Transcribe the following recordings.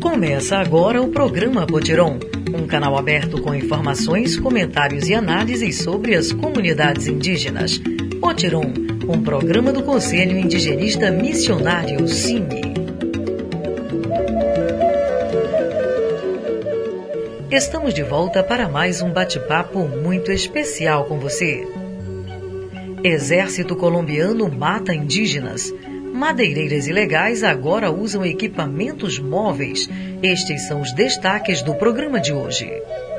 Começa agora o programa Potiron, um canal aberto com informações, comentários e análises sobre as comunidades indígenas. Potiron, um programa do Conselho Indigenista Missionário CIMI. Estamos de volta para mais um bate-papo muito especial com você. Exército colombiano mata indígenas. Madeireiras ilegais agora usam equipamentos móveis. Estes são os destaques do programa de hoje.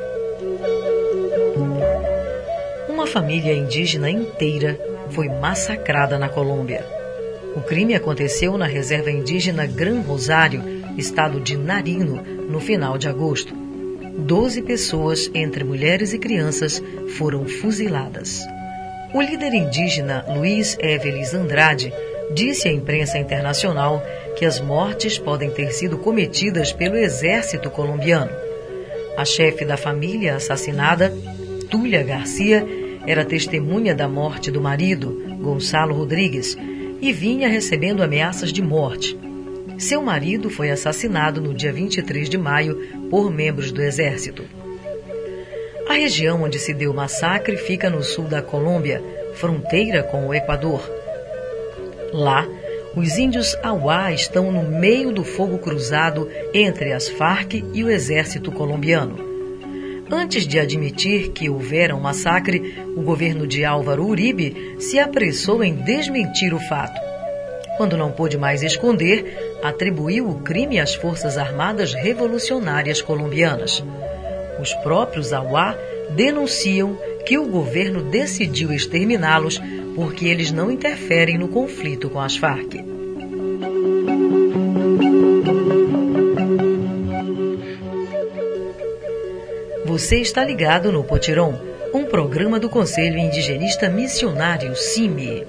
Uma família indígena inteira foi massacrada na Colômbia. O crime aconteceu na reserva indígena Gran Rosário, estado de Nariño, no final de agosto. 12 pessoas, entre mulheres e crianças, foram fuziladas. O líder indígena Luiz Evelis Andrade disse à imprensa internacional que as mortes podem ter sido cometidas pelo exército colombiano. A chefe da família assassinada, Túlia Garcia, era testemunha da morte do marido, Gonçalo Rodrigues, e vinha recebendo ameaças de morte. Seu marido foi assassinado no dia 23 de maio por membros do exército. A região onde se deu o massacre fica no sul da Colômbia, fronteira com o Equador. Lá, os índios Auá estão no meio do fogo cruzado entre as Farc e o exército colombiano. Antes de admitir que houvera um massacre, o governo de Álvaro Uribe se apressou em desmentir o fato. Quando não pôde mais esconder, atribuiu o crime às Forças Armadas Revolucionárias Colombianas. Os próprios Auá denunciam que o governo decidiu exterminá-los porque eles não interferem no conflito com as Farc. Você está ligado no Potiron, um programa do Conselho Indigenista Missionário CIMI.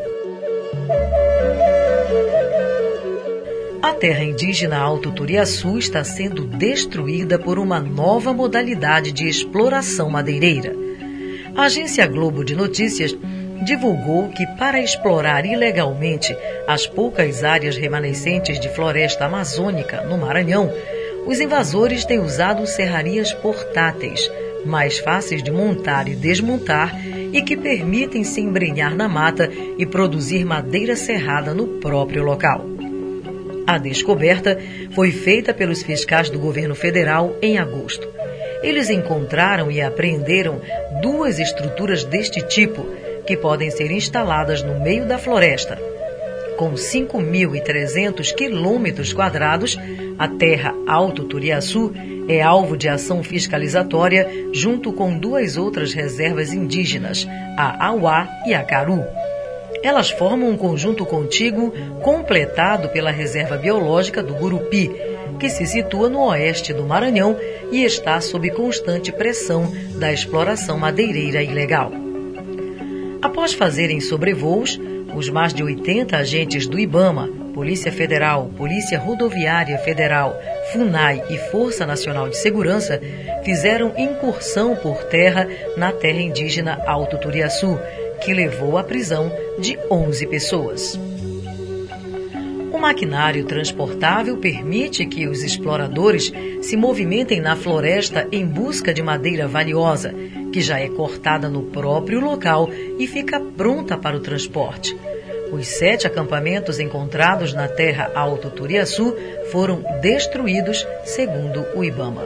A terra indígena Alto Turiaçu está sendo destruída por uma nova modalidade de exploração madeireira. A agência Globo de Notícias divulgou que, para explorar ilegalmente as poucas áreas remanescentes de floresta amazônica no Maranhão, os invasores têm usado serrarias portáteis, mais fáceis de montar e desmontar e que permitem se embrenhar na mata e produzir madeira serrada no próprio local. A descoberta foi feita pelos fiscais do governo federal em agosto. Eles encontraram e apreenderam 2 estruturas deste tipo, que podem ser instaladas no meio da floresta. Com 5.300 quilômetros quadrados, a terra Alto Turiaçu é alvo de ação fiscalizatória junto com 2 outras reservas indígenas, a Auá e a Caru. Elas formam um conjunto contíguo completado pela Reserva Biológica do Gurupi, que se situa no oeste do Maranhão e está sob constante pressão da exploração madeireira ilegal. Após fazerem sobrevoos, os mais de 80 agentes do IBAMA, Polícia Federal, Polícia Rodoviária Federal, FUNAI e Força Nacional de Segurança fizeram incursão por terra na terra indígena Alto Turiaçu, que levou à prisão de 11 pessoas. O maquinário transportável permite que os exploradores se movimentem na floresta em busca de madeira valiosa, que já é cortada no próprio local e fica pronta para o transporte. Os 7 acampamentos encontrados na terra Alto Turiaçu foram destruídos, segundo o IBAMA.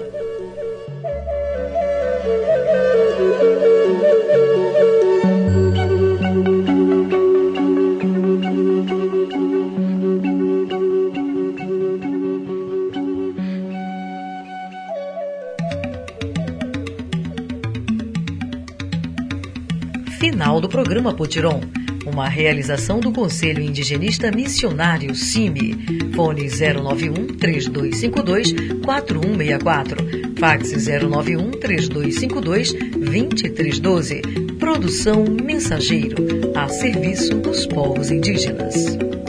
Final do programa Potiron, uma realização do Conselho Indigenista Missionário CIMI. Fone 091-3252-4164. Fax 091-3252-2312. Produção Mensageiro, a serviço dos povos indígenas.